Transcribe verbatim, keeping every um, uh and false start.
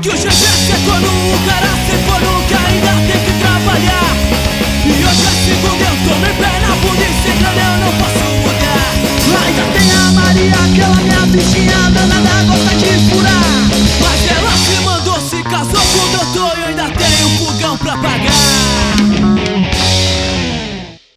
que o G G secou no cara secou no que ainda tem que trabalhar. E hoje é segunda, eu tô em pé na bunda e sem grana eu não posso mudar. Ainda tem a Maria, aquela minha bichinha dona